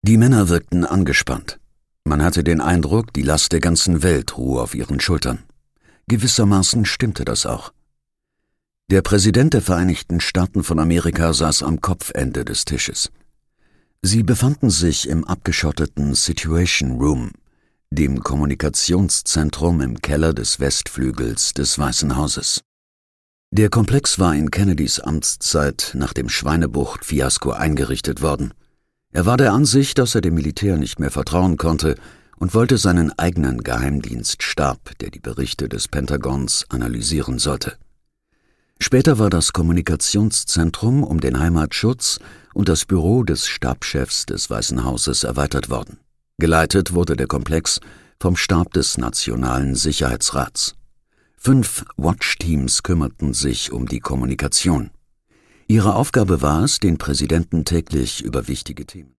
Die Männer wirkten angespannt. Man hatte den Eindruck, die Last der ganzen Welt ruhe auf ihren Schultern. Gewissermaßen stimmte das auch. Der Präsident der Vereinigten Staaten von Amerika saß am Kopfende des Tisches. Sie befanden sich im abgeschotteten Situation Room, dem Kommunikationszentrum im Keller des Westflügels des Weißen Hauses. Der Komplex war in Kennedys Amtszeit nach dem Schweinebucht-Fiasko eingerichtet worden. Er war der Ansicht, dass er dem Militär nicht mehr vertrauen konnte und wollte seinen eigenen Geheimdienststab, der die Berichte des Pentagons analysieren sollte. Später war das Kommunikationszentrum um den Heimatschutz und das Büro des Stabschefs des Weißen Hauses erweitert worden. Geleitet wurde der Komplex vom Stab des Nationalen Sicherheitsrats. 5 Watch-Teams kümmerten sich um die Kommunikation. Ihre Aufgabe war es, den Präsidenten täglich über wichtige Themen